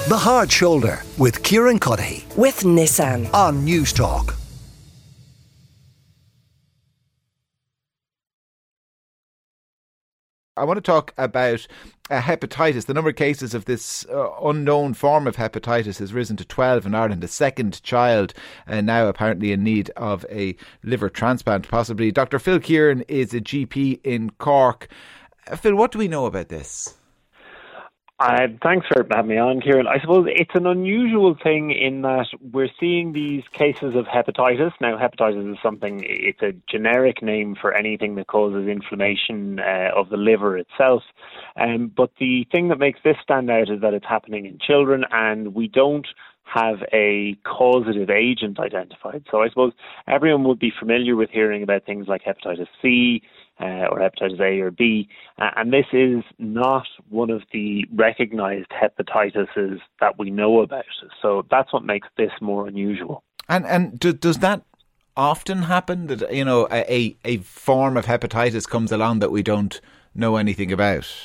The Hard Shoulder with Kieran Cuddihy with Nissan on News Talk. I want to talk about hepatitis. The number of cases of this unknown form of hepatitis has risen to 12 in Ireland. A second child now apparently in need of a liver transplant, possibly. Dr. Phil Kieran is a GP in Cork. Phil, what do we know about this? Thanks for having me on, Kieran. I suppose it's an unusual thing in that we're seeing these cases of hepatitis. Now, hepatitis is it's a generic name for anything that causes inflammation of the liver itself. But the thing that makes this stand out is that it's happening in children, and we don't have a causative agent identified. So I suppose everyone would be familiar with hearing about things like hepatitis C, or hepatitis A or B, and this is not one of the recognised hepatitises that we know about. So that's what makes this more unusual. And does that often happen, that a form of hepatitis comes along that we don't know anything about?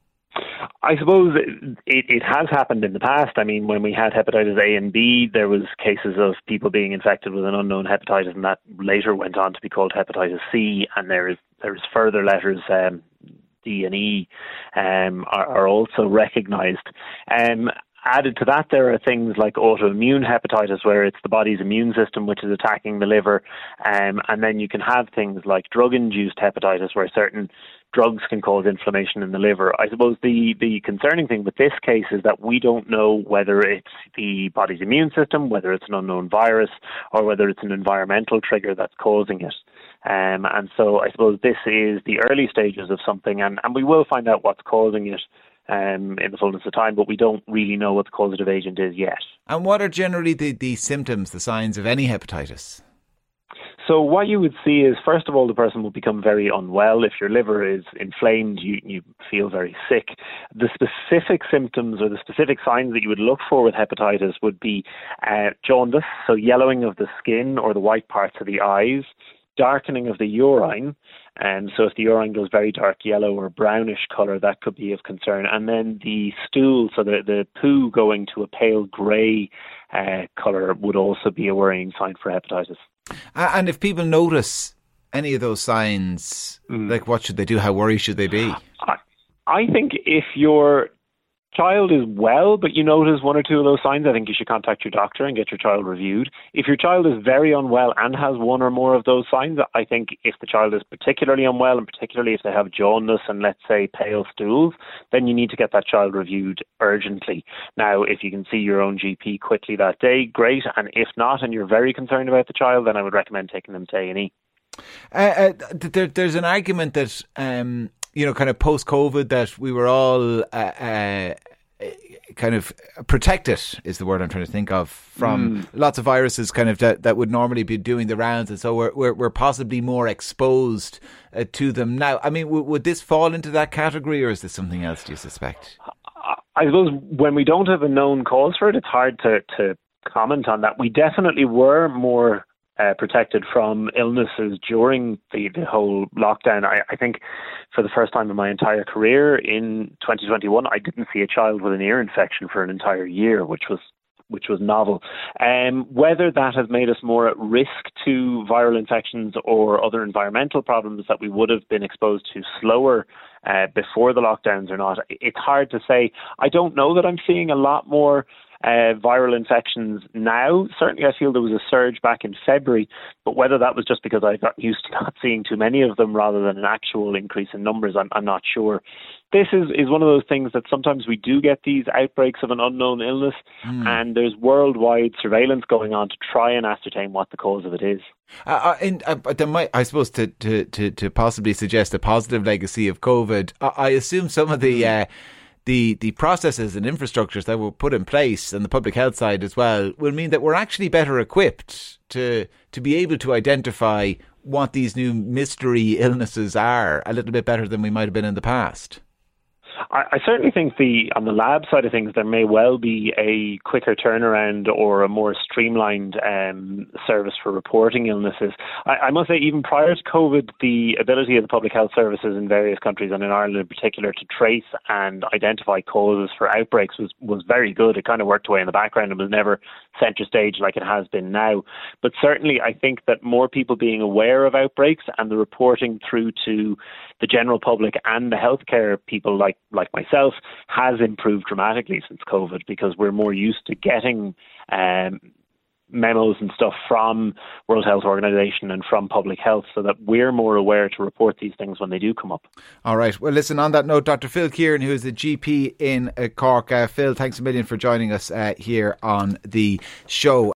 I suppose it has happened in the past. I mean, when we had hepatitis A and B, there was cases of people being infected with an unknown hepatitis, and that later went on to be called hepatitis C. And there's further letters, D and E, are also recognised. Added to that, there are things like autoimmune hepatitis, where it's the body's immune system which is attacking the liver. And then you can have things like drug-induced hepatitis, where certain drugs can cause inflammation in the liver. I suppose the concerning thing with this case is that we don't know whether it's the body's immune system, whether it's an unknown virus, or whether it's an environmental trigger that's causing it. And so I suppose this is the early stages of something, and we will find out what's causing it in the fullness of time, but we don't really know what the causative agent is yet. And what are generally the symptoms, the signs of any hepatitis? So what you would see is, first of all, the person will become very unwell. If your liver is inflamed, you feel very sick. The specific symptoms or the specific signs that you would look for with hepatitis would be jaundice, so yellowing of the skin or the white parts of the eyes, darkening of the urine. So if the urine goes very dark yellow or brownish colour, that could be of concern. And then the stool, so the poo going to a pale grey colour, would also be a worrying sign for hepatitis. And if people notice any of those signs, like what should they do? How worried should they be? I think if your child is well, but you notice one or two of those signs, I think you should contact your doctor and get your child reviewed. If your child is very unwell and has one or more of those signs, I think if the child is particularly unwell, and particularly if they have jaundice and, let's say, pale stools, then you need to get that child reviewed urgently. Now, if you can see your own GP quickly that day, great. And if not, and you're very concerned about the child, then I would recommend taking them to A&E. There's an argument that kind of post-COVID, that we were all kind of protected, is the word I'm trying to think of, from lots of viruses kind of that would normally be doing the rounds, and so we're possibly more exposed to them now. I mean, would this fall into that category, or is this something else, do you suspect? I suppose when we don't have a known cause for it, it's hard to comment on that. We definitely were more protected from illnesses during the whole lockdown. I think for the first time in my entire career in 2021, I didn't see a child with an ear infection for an entire year, which was novel. Whether that has made us more at risk to viral infections or other environmental problems that we would have been exposed to slower before the lockdowns or not, it's hard to say. I don't know that I'm seeing a lot more viral infections now. Certainly I feel there was a surge back in February, but whether that was just because I got used to not seeing too many of them rather than an actual increase in numbers, I'm not sure. This is one of those things that sometimes we do get these outbreaks of an unknown illness, and there's worldwide surveillance going on to try and ascertain what the cause of it is. There might, I suppose, to possibly suggest a positive legacy of COVID, I assume some of the processes and infrastructures that were put in place, and the public health side as well, will mean that we're actually better equipped to be able to identify what these new mystery illnesses are a little bit better than we might have been in the past. I certainly think on the lab side of things, there may well be a quicker turnaround or a more streamlined service for reporting illnesses. I must say, even prior to COVID, the ability of the public health services in various countries, and in Ireland in particular, to trace and identify causes for outbreaks was very good. It kind of worked away in the background and was never centre stage like it has been now. But certainly I think that more people being aware of outbreaks and the reporting through to the general public and the healthcare people like myself has improved dramatically since COVID, because we're more used to getting memos and stuff from World Health Organization and from Public Health, so that we're more aware to report these things when they do come up. All right. Well, listen, on that note, Dr. Phil Kieran, who is the GP in Cork. Phil, thanks a million for joining us here on the show.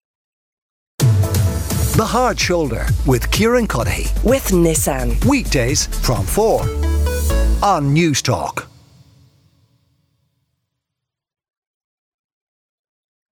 The Hard Shoulder with Kieran Cuddihy. With Nissan. Weekdays from 4 on News Talk.